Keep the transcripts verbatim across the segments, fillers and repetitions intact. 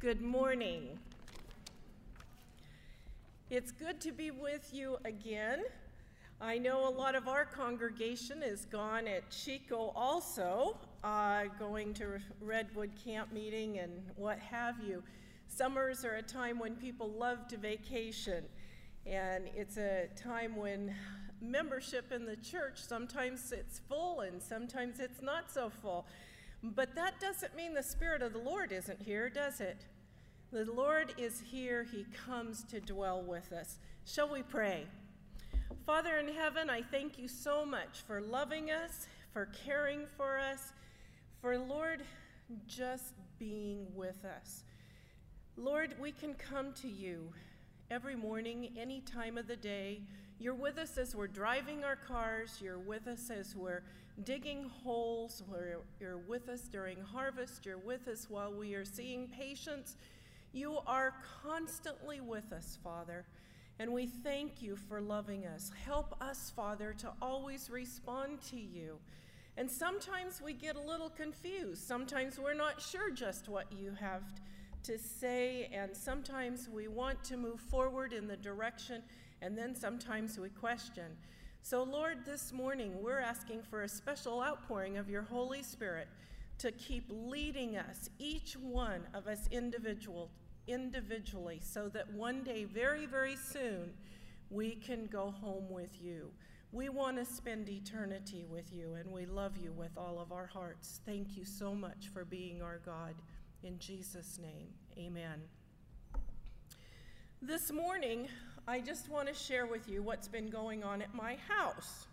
Good morning. It's good to be with you again. I know a lot of our congregation is gone at Chico also, uh, going to Redwood Camp meeting and what have you. Summers are a time when people love to vacation, and it's a time when membership in the church, sometimes it's full and sometimes it's not so full. But that doesn't mean the Spirit of the Lord isn't here, does it? The Lord is here. He comes to dwell with us. Shall we pray? Father in heaven, I thank you so much for loving us, for caring for us, for, Lord, just being with us. Lord, we can come to you every morning, any time of the day. You're with us as we're driving our cars. You're with us as we're digging holes. You're with us during harvest. You're with us while we are seeing patients. You are constantly with us, Father, and we thank you for loving us. Help us, Father, to always respond to you. And sometimes we get a little confused. Sometimes we're not sure just what you have to say, and sometimes we want to move forward in the direction, and then sometimes we question. So, Lord, this morning we're asking for a special outpouring of your Holy Spirit to keep leading us, each one of us individual, individually, so that one day, very, very soon, we can go home with you. We want to spend eternity with you, and we love you with all of our hearts. Thank you so much for being our God. In Jesus' name, amen. This morning, I just want to share with you what's been going on at my house.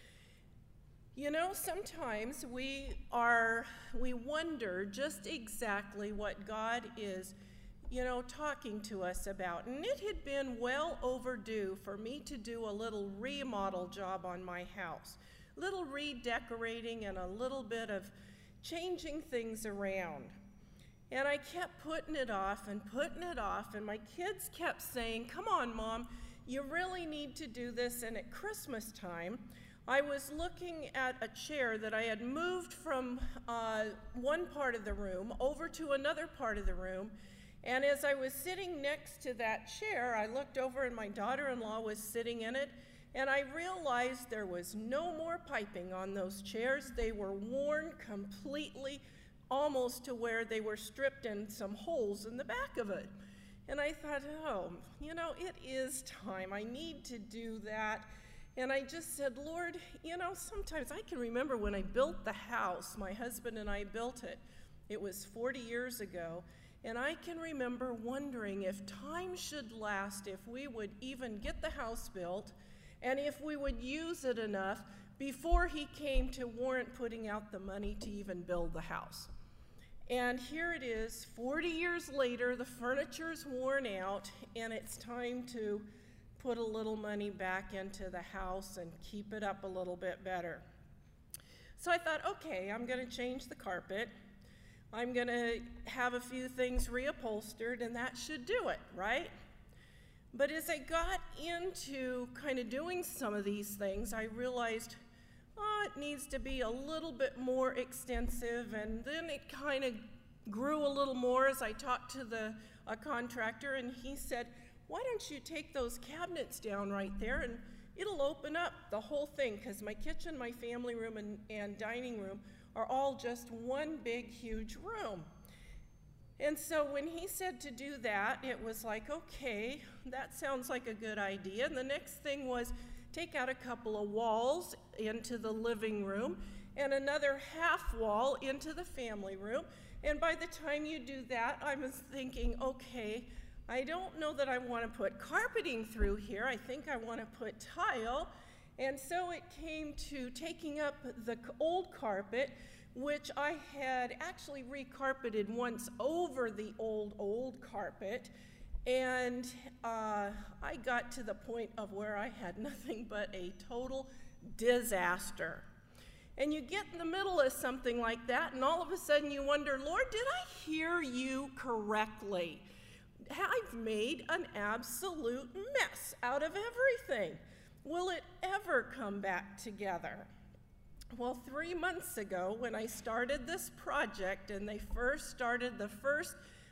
You know, sometimes we are, we wonder just exactly what God is, you know, talking to us about. And it had been well overdue for me to do a little remodel job on my house, little redecorating and a little bit of changing things around. And I kept putting it off and putting it off, and my kids kept saying, come on, Mom, you really need to do this. And at Christmas time, I was looking at a chair that I had moved from uh, one part of the room over to another part of the room. And as I was sitting next to that chair, I looked over and my daughter-in-law was sitting in it, and I realized there was no more piping on those chairs. They were worn completely, almost to where they were stripped and some holes in the back of it. And I thought, oh, you know, it is time. I need to do that. And I just said, Lord, you know, sometimes I can remember when I built the house, my husband and I built it. It was forty years ago. And I can remember wondering if time should last, if we would even get the house built, and if we would use it enough before he came to warrant putting out the money to even build the house. And here it is, forty years later, the furniture's worn out, and it's time to put a little money back into the house and keep it up a little bit better. So I thought, okay, I'm gonna change the carpet. I'm gonna have a few things reupholstered, and that should do it, right? But as I got into kind of doing some of these things, I realized, oh, it needs to be a little bit more extensive, and then it kind of grew a little more as I talked to the a contractor, and he said, why don't you take those cabinets down right there, and it'll open up the whole thing, because my kitchen, my family room, and, and dining room are all just one big, huge room. And so when he said to do that, it was like, okay, that sounds like a good idea. And the next thing was take out a couple of walls into the living room and another half wall into the family room. And by the time you do that, I was thinking, okay, I don't know that I want to put carpeting through here. I think I want to put tile. And so it came to taking up the old carpet, which I had actually recarpeted once over the old, old carpet. And uh, I got to the point of where I had nothing but a total disaster. And you get in the middle of something like that, and all of a sudden you wonder, Lord, did I hear you correctly? I've made an absolute mess out of everything. Will it ever come back together? Well, three months ago, when I started this project and they first started the first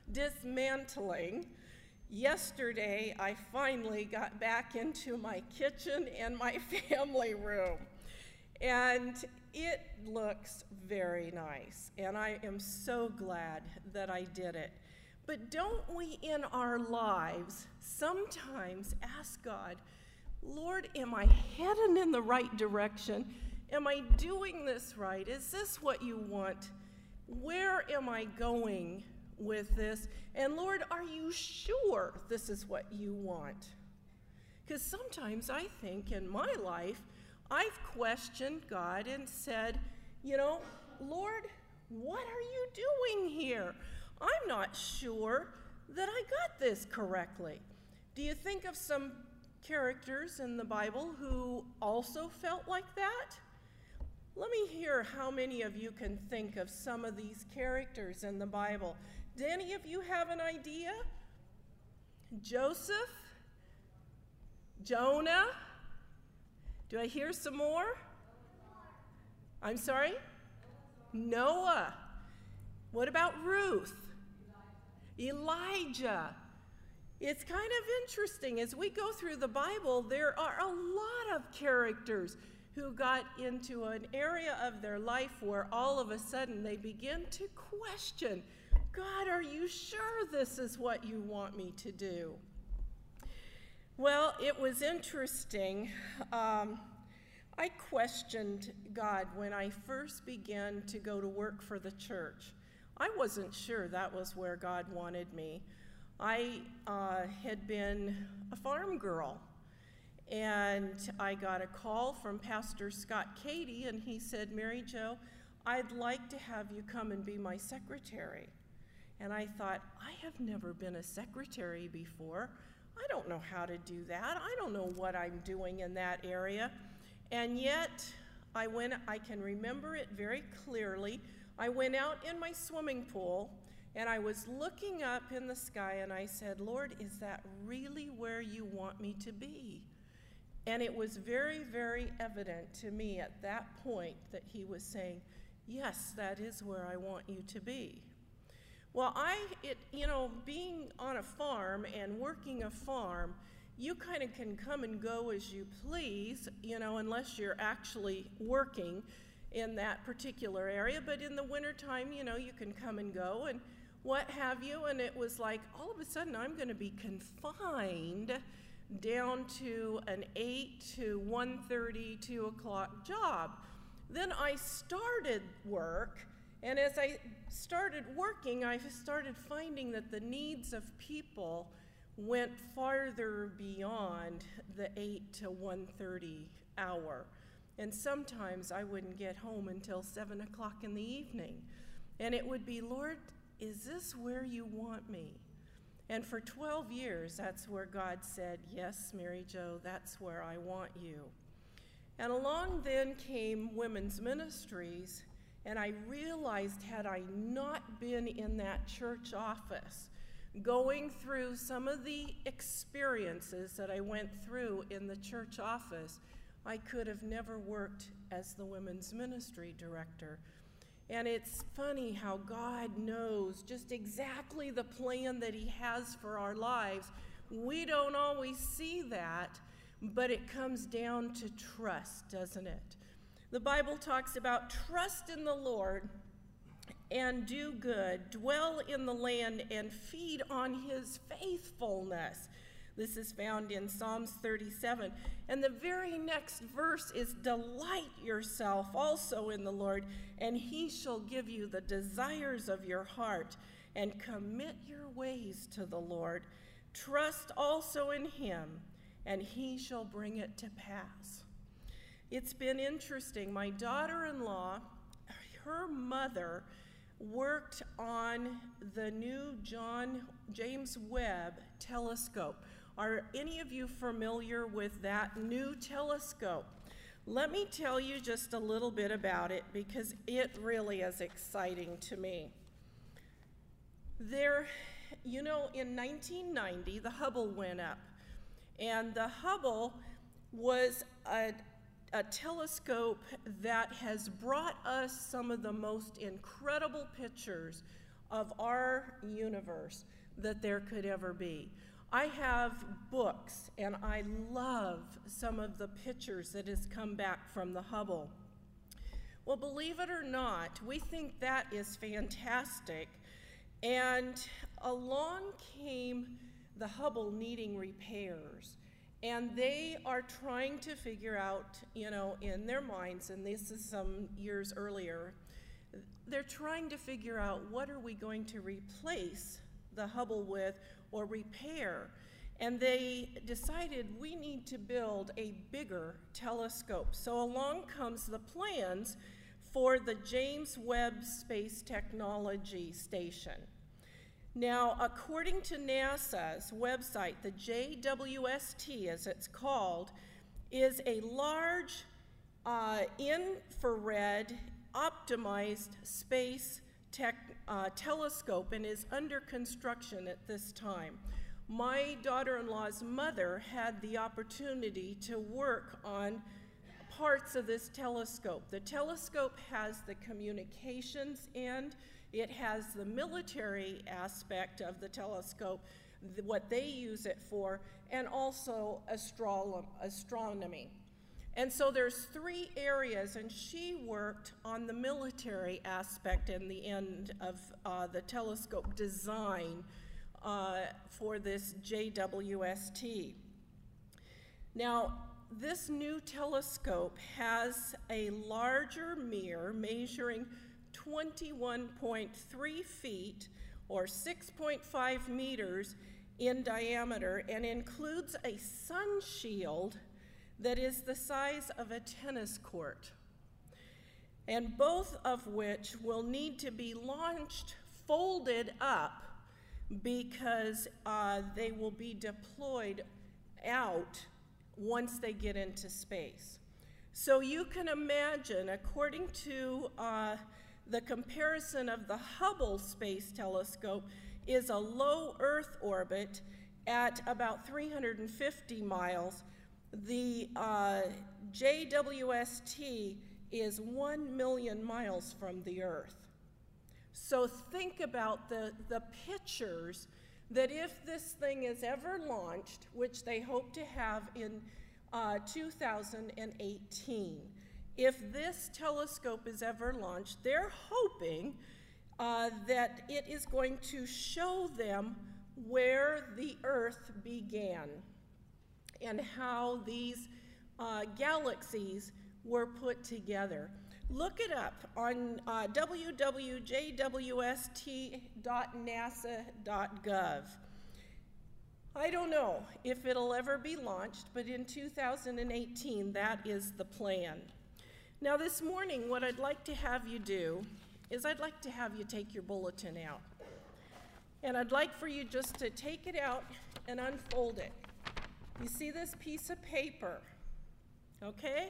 dismantling. Yesterday, I finally got back into my kitchen and my family room, and it looks very nice, and I am so glad that I did it. But don't we in our lives sometimes ask God, Lord, am I heading in the right direction? Am I doing this right? Is this what you want? Where am I going with this? And Lord, are you sure this is what you want? Because sometimes I think in my life, I've questioned God and said, you know, Lord, what are you doing here? I'm not sure that I got this correctly. Do you think of some characters in the Bible who also felt like that? Let me hear how many of you can think of some of these characters in the Bible. Do any of you have an idea? Joseph? Jonah? Do I hear some more? I'm sorry? Noah. What about Ruth? Elijah. It's kind of interesting. As we go through the Bible, there are a lot of characters who got into an area of their life where all of a sudden they begin to question, God, are you sure this is what you want me to do? Well, it was interesting. Um, I questioned God when I first began to go to work for the church. I wasn't sure that was where God wanted me. I uh, had been a farm girl, and I got a call from Pastor Scott Cady, and he said, Mary Jo, I'd like to have you come and be my secretary. And I thought, I have never been a secretary before. I don't know how to do that. I don't know what I'm doing in that area. And yet, I went, I can remember it very clearly. I went out in my swimming pool, and I was looking up in the sky, and I said, Lord, is that really where you want me to be? And it was very, very evident to me at that point that he was saying, yes, that is where I want you to be. Well, I, it, you know, being on a farm and working a farm, you kind of can come and go as you please, you know, unless you're actually working in that particular area. But in the wintertime, you know, you can come and go and what have you. And it was like, all of a sudden, I'm going to be confined down to an eight to one thirty, two o'clock job. Then I started work, and as I started working, I started finding that the needs of people went farther beyond the eight to one thirty hour. And sometimes I wouldn't get home until seven o'clock in the evening. And it would be, Lord, is this where you want me? And for twelve years, that's where God said, yes, Mary Jo, that's where I want you. And along then came women's ministries, and I realized had I not been in that church office, going through some of the experiences that I went through in the church office, I could have never worked as the women's ministry director. And it's funny how God knows just exactly the plan that he has for our lives. We don't always see that, but it comes down to trust, doesn't it? The Bible talks about trust in the Lord and do good, dwell in the land and feed on his faithfulness. This is found in Psalms thirty-seven. And the very next verse is, delight yourself also in the Lord, and he shall give you the desires of your heart, and commit your ways to the Lord. Trust also in him, and he shall bring it to pass. It's been interesting. My daughter-in-law, her mother, worked on the new John James Webb telescope. Are any of you familiar with that new telescope? Let me tell you just a little bit about it because it really is exciting to me. There, you know, in nineteen ninety, the Hubble went up, and the Hubble was a, a telescope that has brought us some of the most incredible pictures of our universe that there could ever be. I have books, and I love some of the pictures that has come back from the Hubble. Well, believe it or not, we think that is fantastic, and along came the Hubble needing repairs, and they are trying to figure out, you know, in their minds, and this is some years earlier, they're trying to figure out what are we going to replace the Hubble with or repair. And they decided we need to build a bigger telescope. So along comes the plans for the James Webb Space Technology Station. Now, according to NASA's website, the J W S T, as it's called, is a large uh, infrared optimized space tech, uh, telescope and is under construction at this time. My daughter-in-law's mother had the opportunity to work on parts of this telescope. The telescope has the communications end, it has the military aspect of the telescope, th- what they use it for, and also astro- astronomy. And so there's three areas, and she worked on the military aspect and the end of uh, the telescope design uh, for this J W S T. Now, this new telescope has a larger mirror measuring twenty-one point three feet or six point five meters in diameter and includes a sun shield that is the size of a tennis court, and both of which will need to be launched folded up because uh, they will be deployed out once they get into space. So you can imagine, according to uh, the comparison of the Hubble Space Telescope, is a low Earth orbit at about three hundred fifty miles. The uh, J W S T is one million miles from the Earth. So think about the, the pictures that if this thing is ever launched, which they hope to have in uh, two thousand eighteen, if this telescope is ever launched, they're hoping uh, that it is going to show them where the Earth began and how these uh, galaxies were put together. Look it up on uh, w w w dot j w s t dot nasa dot gov. I don't know if it'll ever be launched, but in two thousand eighteen, that is the plan. Now this morning, what I'd like to have you do is I'd like to have you take your bulletin out. And I'd like for you just to take it out and unfold it. You see this piece of paper, okay?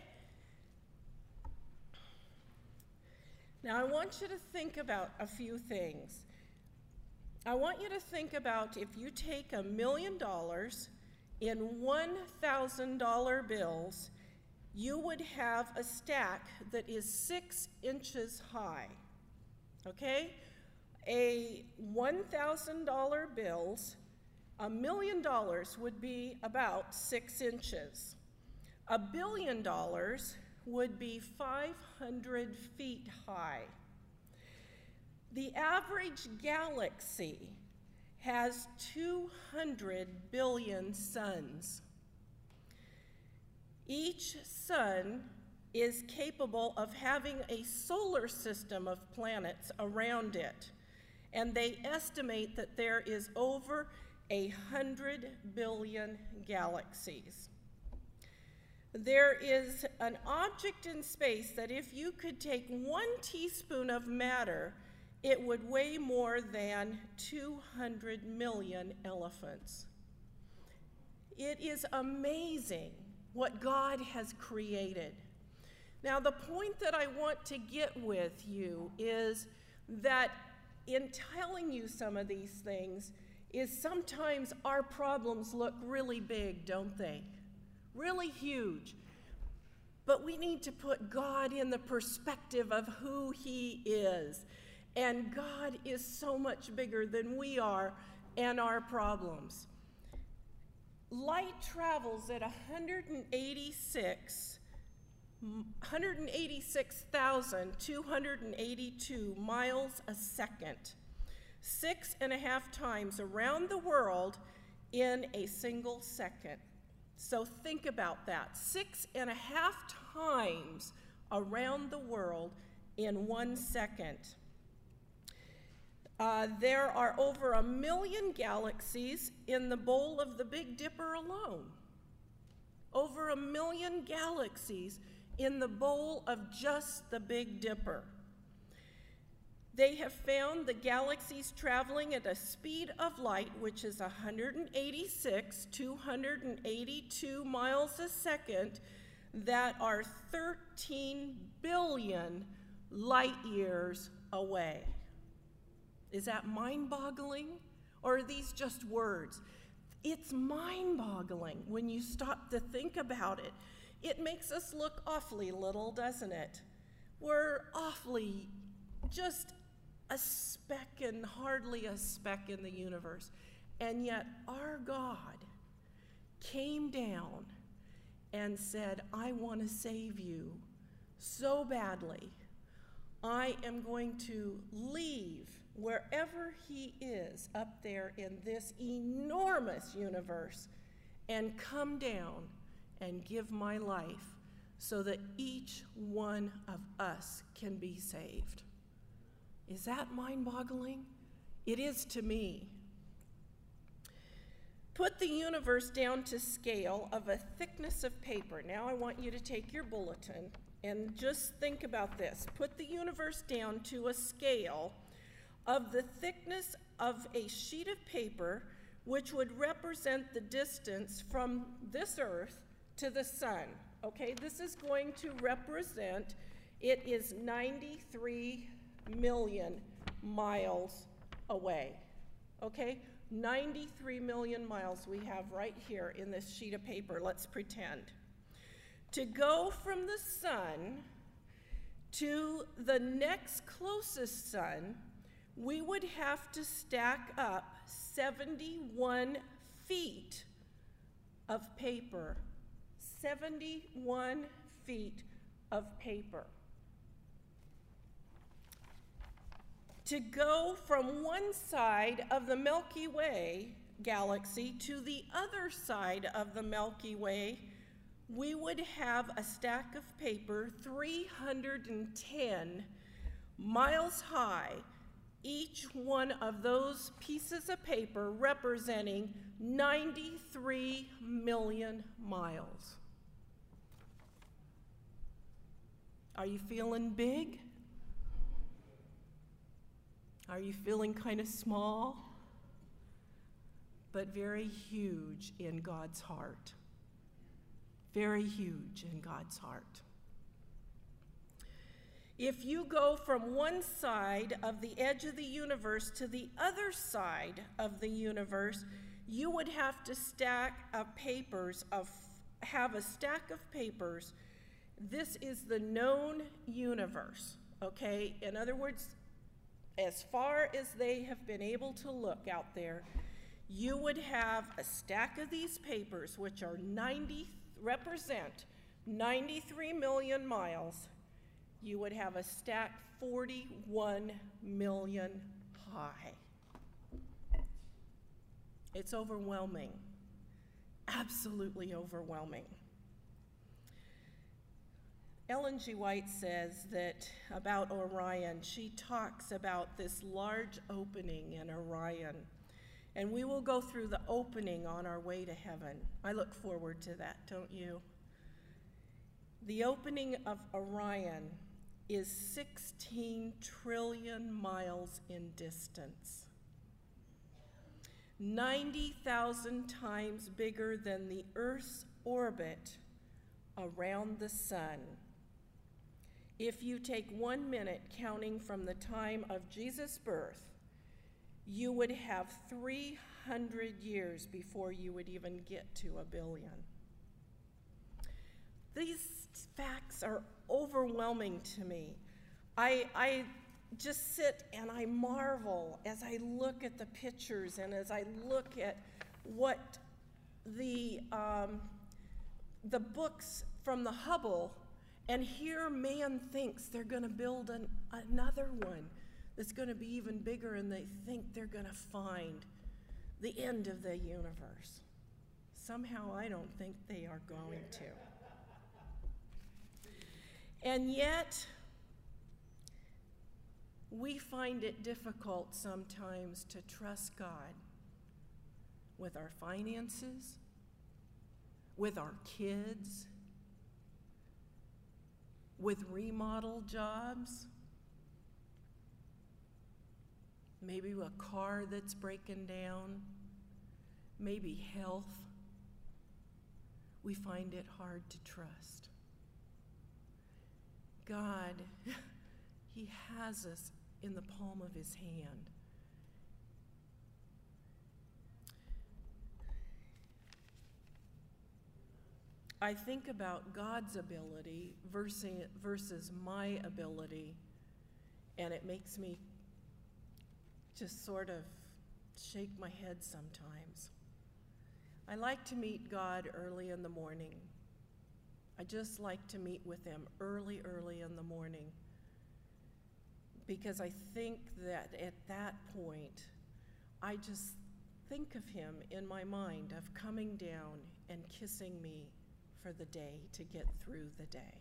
Now I want you to think about a few things. I want you to think about if you take a million dollars in one thousand dollar bills, you would have a stack that is six inches high, okay? A one thousand dollar bills, a million dollars would be about six inches. A billion dollars would be five hundred feet high. The average galaxy has two hundred billion suns. Each sun is capable of having a solar system of planets around it, and they estimate that there is over a hundred billion galaxies. There is an object in space that if you could take one teaspoon of matter, it would weigh more than two hundred million elephants. It is amazing what God has created. Now, the point that I want to get with you is that in telling you some of these things is sometimes our problems look really big, don't they? Really huge. But we need to put God in the perspective of who He is. And God is so much bigger than we are and our problems. Light travels at one hundred eighty-six, one hundred eighty-six thousand two hundred eighty-two miles a second, six and a half times around the world in a single second. So think about that, six and a half times around the world in one second. Uh, there are over a million galaxies in the bowl of the Big Dipper alone. Over a million galaxies in the bowl of just the Big Dipper. They have found the galaxies traveling at a speed of light, which is one hundred eighty-six, two hundred eighty-two miles a second, that are thirteen billion light years away. Is that mind-boggling, or are these just words? It's mind-boggling when you stop to think about it. It makes us look awfully little, doesn't it? We're awfully just a speck and hardly a speck in the universe. And yet our God came down and said, I want to save you so badly. I am going to leave wherever he is up there in this enormous universe and come down and give my life so that each one of us can be saved. Is that mind-boggling? It is to me. Put the universe down to scale of a thickness of paper. Now I want you to take your bulletin and just think about this. Put the universe down to a scale of the thickness of a sheet of paper, which would represent the distance from this earth to the sun. Okay, this is going to represent, it is ninety-three million miles away. Okay, ninety-three million miles we have right here in this sheet of paper, let's pretend. To go from the sun to the next closest sun, we would have to stack up seventy-one feet of paper. seventy-one feet of paper. To go from one side of the Milky Way galaxy to the other side of the Milky Way, we would have a stack of paper three hundred ten miles high, each one of those pieces of paper representing ninety-three million miles. Are you feeling big? Are you feeling kind of small? But very huge in God's heart. Very huge in God's heart. If you go from one side of the edge of the universe to the other side of the universe, you would have to stack of papers of have a stack of papers. This is the known universe, okay? In other words, as far as they have been able to look out there, you would have a stack of these papers, which are ninety, represent ninety-three million miles. You would have a stack forty-one million high. It's overwhelming, absolutely overwhelming. Ellen G. White says that about Orion, she talks about this large opening in Orion. And we will go through the opening on our way to heaven. I look forward to that, don't you? The opening of Orion is sixteen trillion miles in distance. ninety thousand times bigger than the Earth's orbit around the sun. If you take one minute counting from the time of Jesus' birth, you would have three hundred years before you would even get to a billion. These facts are overwhelming to me. I, I just sit and I marvel as I look at the pictures and as I look at what the, um, the books from the Hubble, and here man thinks they're going to build an, another one that's going to be even bigger, and they think they're going to find the end of the universe. Somehow I don't think they are going to. And yet, we find it difficult sometimes to trust God with our finances, with our kids, with remodel jobs, maybe a car that's breaking down, maybe health. We find it hard to trust. God, He has us in the palm of His hand. I think about God's ability versus, versus my ability, and it makes me just sort of shake my head sometimes. I like to meet God early in the morning. I just like to meet with Him early, early in the morning, because I think that at that point, I just think of Him in my mind of coming down and kissing me for the day, to get through the day.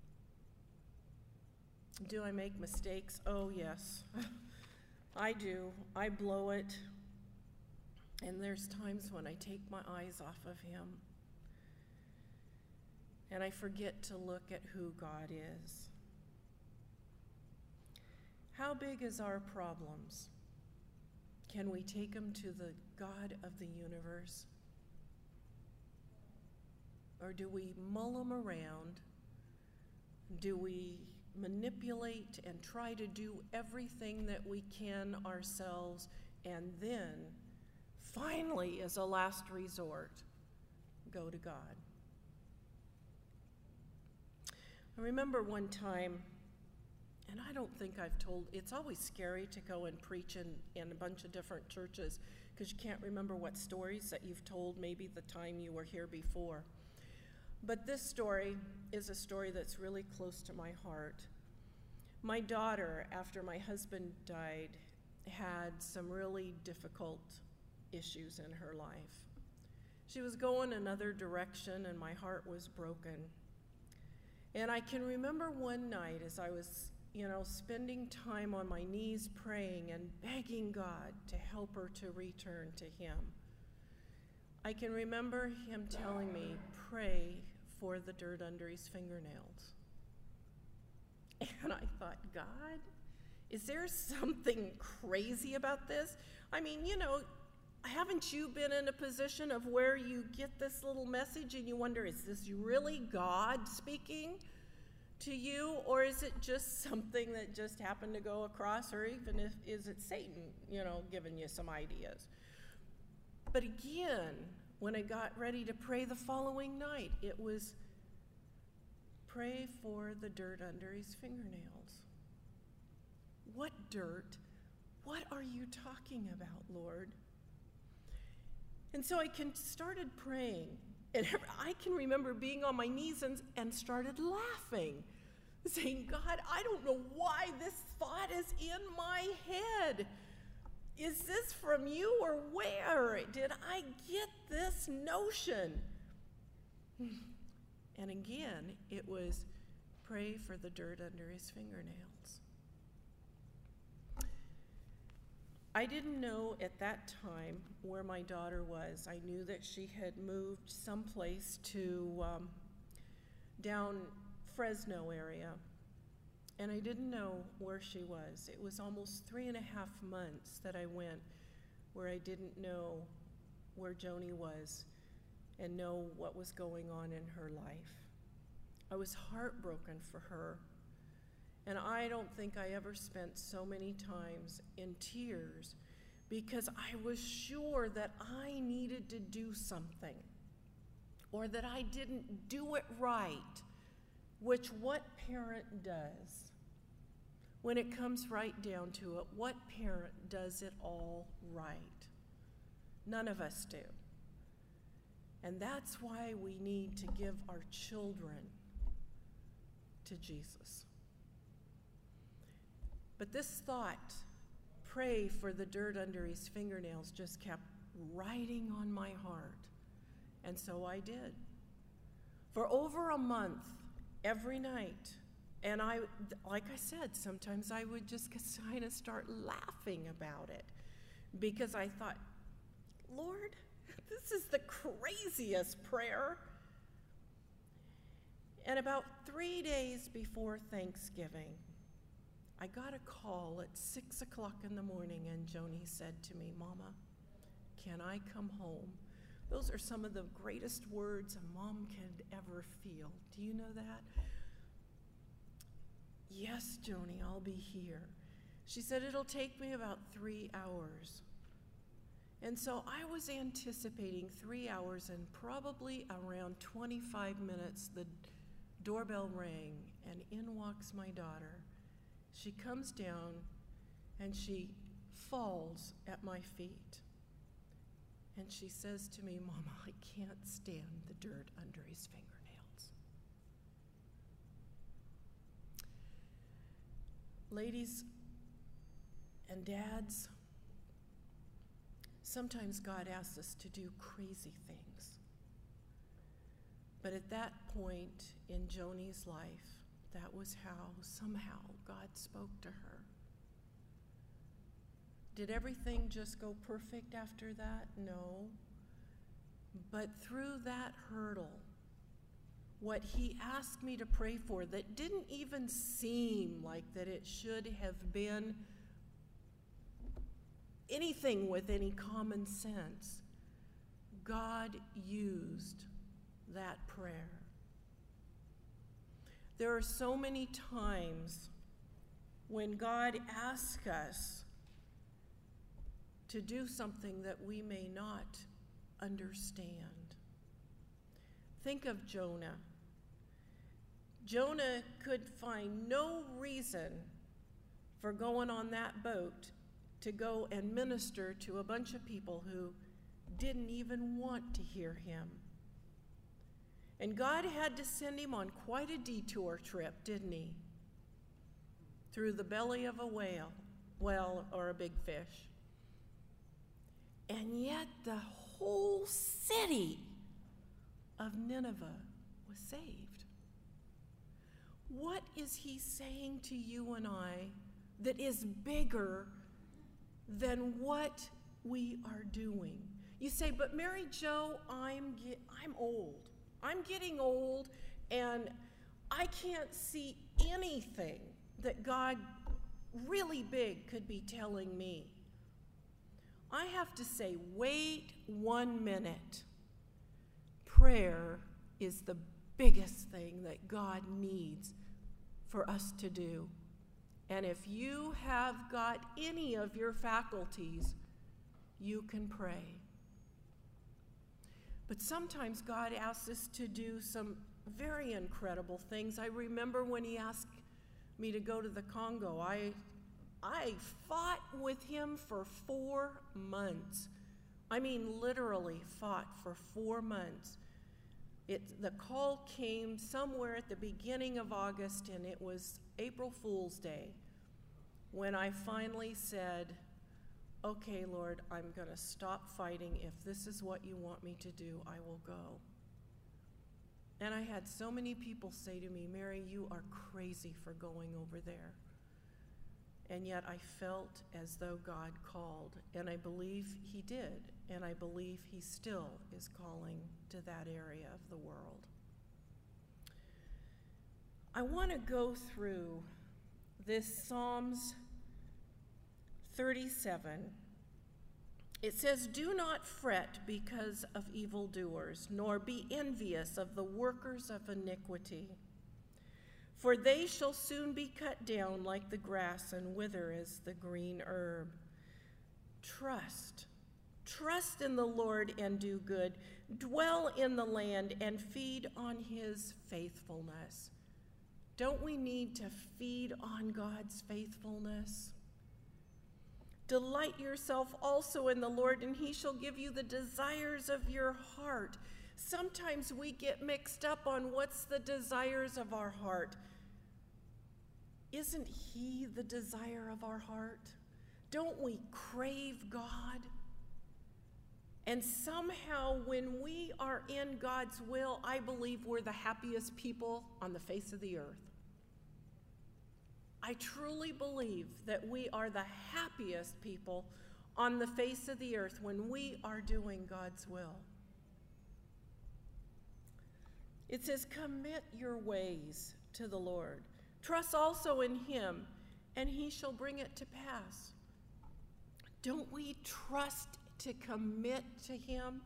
Do I make mistakes? Oh, yes. I do. I blow it. And there's times when I take my eyes off of Him and I forget to look at who God is. How big is our problems? Can we take them to the God of the universe? Or do we mull them around? Do we manipulate and try to do everything that we can ourselves, and then finally, as a last resort, go to God? I remember one time, and I don't think I've told, it's always scary to go and preach in, in a bunch of different churches because you can't remember what stories that you've told maybe the time you were here before. But this story is a story that's really close to my heart. My daughter, after my husband died, had some really difficult issues in her life. She was going another direction, and my heart was broken. And I can remember one night as I was, you know, spending time on my knees praying and begging God to help her to return to Him. I can remember Him telling me, pray for the dirt under his fingernails. And I thought, God, is there something crazy about this? I mean, you know, haven't you been in a position of where you get this little message and you wonder, is this really God speaking to you, or is it just something that just happened to go across, or even if is it Satan, you know, giving you some ideas? But again, when I got ready to pray the following night, it was pray for the dirt under his fingernails. What dirt? What are you talking about, Lord? And so I can started praying, and I can remember being on my knees and, and started laughing, saying, God, I don't know why this thought is in my head. Is this from you, or where did I get this notion? And again, it was pray for the dirt under his fingernails. I didn't know at that time where my daughter was. I knew that she had moved someplace to um, down Fresno area, and I didn't know where she was. It was almost three and a half months that I went where I didn't know where Joni was and know what was going on in her life. I was heartbroken for her. And I don't think I ever spent so many times in tears because I was sure that I needed to do something or that I didn't do it right, which what parent does when it comes right down to it, what parent does it all right? None of us do. And that's why we need to give our children to Jesus. But this thought, pray for the dirt under his fingernails, just kept writing on my heart. And so I did. For over a month, every night, and I, like I said, sometimes I would just kind of start laughing about it because I thought, Lord, this is the craziest prayer. And about three days before Thanksgiving, I got a call at six o'clock in the morning, and Joni said to me, Mama, can I come home? Those are some of the greatest words a mom can ever feel. Do you know that? Yes, Joni, I'll be here. She said, it'll take me about three hours. And so I was anticipating three hours, and probably around twenty-five minutes, the doorbell rang, and in walks my daughter. She comes down, and she falls at my feet. And she says to me, Mama, I can't stand the dirt under his fingernails. Ladies and dads, sometimes God asks us to do crazy things. But at that point in Joni's life, that was how somehow God spoke to her. Did everything just go perfect after that? No. But through that hurdle, what he asked me to pray for that didn't even seem like that it should have been anything with any common sense, God used that prayer. There are so many times when God asks us to do something that we may not understand. Think of Jonah. Jonah could find no reason for going on that boat to go and minister to a bunch of people who didn't even want to hear him. And God had to send him on quite a detour trip, didn't he? Through the belly of a whale, well, or a big fish. And yet the whole city of Nineveh was saved. What is he saying to you and I that is bigger than what we are doing? You say, but Mary Jo, I'm get, I'm old. I'm getting old, and I can't see anything that God really big could be telling me. I have to say, wait one minute. Prayer is the biggest thing that God needs for us to do. And if you have got any of your faculties, you can pray. But sometimes God asks us to do some very incredible things. I remember when he asked me to go to the Congo, I I fought with him for four months. I mean, literally fought for four months. It, the call came somewhere at the beginning of August, and it was April Fool's Day when I finally said, okay, Lord, I'm going to stop fighting. If this is what you want me to do, I will go. And I had so many people say to me, Mary, you are crazy for going over there. And yet I felt as though God called, and I believe he did, and I believe he still is calling to that area of the world. I want to go through this Psalms thirty-seven. It says, do not fret because of evildoers, nor be envious of the workers of iniquity. For they shall soon be cut down like the grass and wither as the green herb. Trust, trust in the Lord and do good. Dwell in the land and feed on his faithfulness. Don't we need to feed on God's faithfulness? Delight yourself also in the Lord, and he shall give you the desires of your heart. Sometimes we get mixed up on what's the desires of our heart. Isn't he the desire of our heart? Don't we crave God? And somehow when we are in God's will, I believe we're the happiest people on the face of the earth. I truly believe that we are the happiest people on the face of the earth when we are doing God's will. It says, commit your ways to the Lord. Trust also in him, and he shall bring it to pass. Don't we trust to commit to him?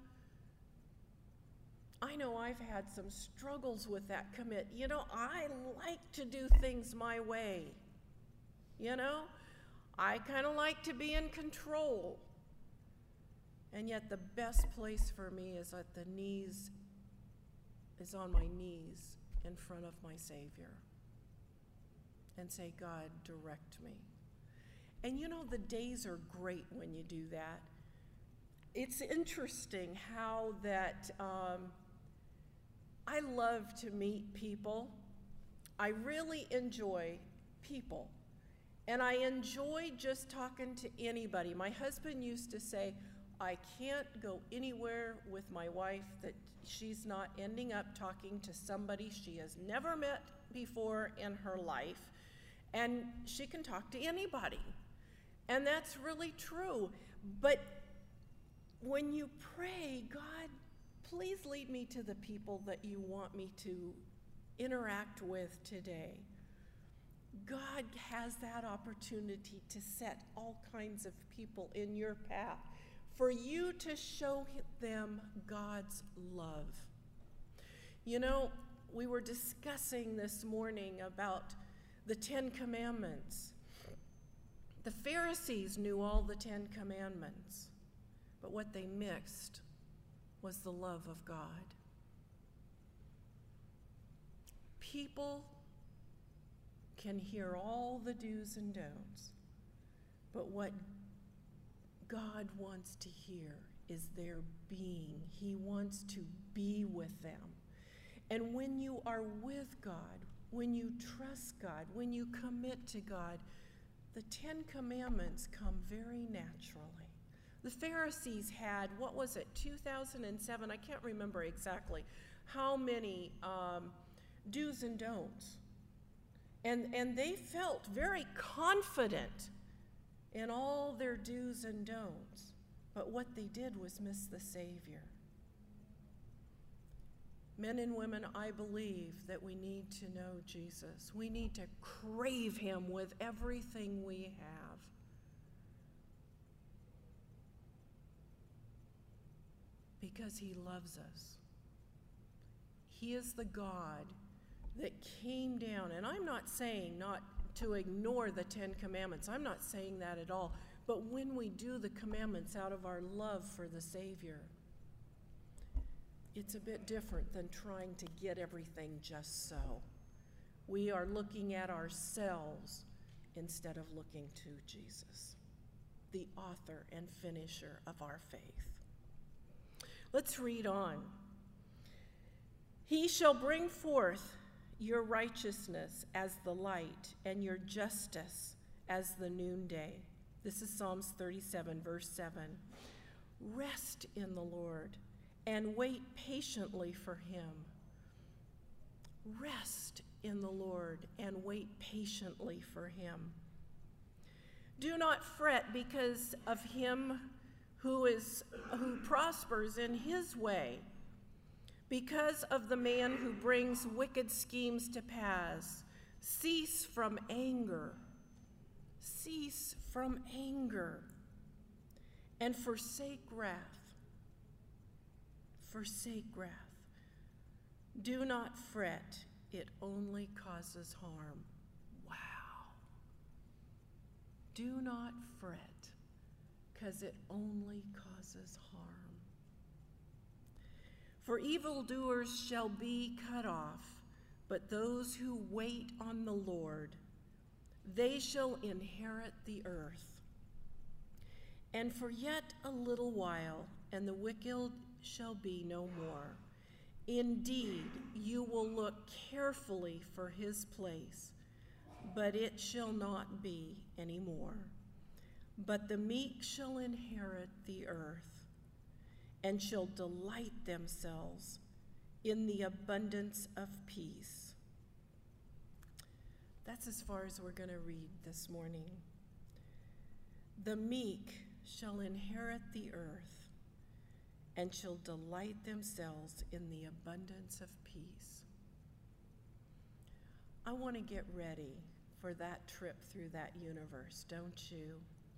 I know I've had some struggles with that commit. You know, I like to do things my way. You know, I kind of like to be in control. And yet the best place for me is at the knees, is on my knees in front of my Savior. And say, God, direct me. And you know, the days are great when you do that. It's interesting how that um, I love to meet people. I really enjoy people. And I enjoy just talking to anybody. My husband used to say, I can't go anywhere with my wife that she's not ending up talking to somebody she has never met before in her life. And she can talk to anybody. And that's really true. But when you pray, God, please lead me to the people that you want me to interact with today. God has that opportunity to set all kinds of people in your path for you to show them God's love. You know, we were discussing this morning about the Ten Commandments. The Pharisees knew all the Ten Commandments, but what they mixed was the love of God. People can hear all the do's and don'ts, but what God wants to hear is their being. He wants to be with them. And when you are with God, when you trust God, when you commit to God, the Ten Commandments come very naturally. The Pharisees had, what was it, two thousand seven, I can't remember exactly, how many um, do's and don'ts. And, and they felt very confident in all their do's and don'ts. But what they did was miss the Savior. Men and women, I believe that we need to know Jesus. We need to crave him with everything we have. Because he loves us. He is the God that came down, and I'm not saying not to ignore the Ten Commandments. I'm not saying that at all. But when we do the commandments out of our love for the Savior, it's a bit different than trying to get everything just so. We are looking at ourselves instead of looking to Jesus, the author and finisher of our faith. Let's read on. He shall bring forth your righteousness as the light, and your justice as the noonday. This is Psalms thirty-seven, verse seven. Rest in the Lord and wait patiently for him. Rest in the Lord and wait patiently for him. Do not fret because of him who is who prospers in his way, because of the man who brings wicked schemes to pass. Cease from anger. Cease from anger and forsake wrath. Forsake wrath. Do not fret, it only causes harm. Wow. Do not fret, because it only causes harm. For evildoers shall be cut off, but those who wait on the Lord, they shall inherit the earth. And for yet a little while, and the wicked shall be no more. Indeed, you will look carefully for his place, but it shall not be any more. But the meek shall inherit the earth, and shall delight themselves in the abundance of peace. That's as far as we're going to read this morning. The meek shall inherit the earth, and shall delight themselves in the abundance of peace. I want to get ready for that trip through that universe, don't you?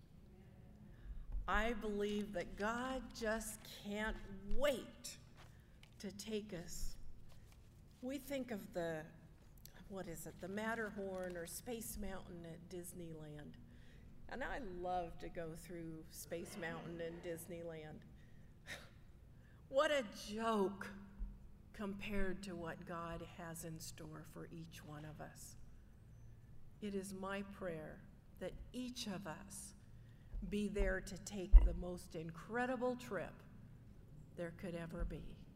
I believe that God just can't wait to take us. We think of the, what is it, the Matterhorn or Space Mountain at Disneyland. And I love to go through Space Mountain and Disneyland. What a joke compared to what God has in store for each one of us. It is my prayer that each of us be there to take the most incredible trip there could ever be.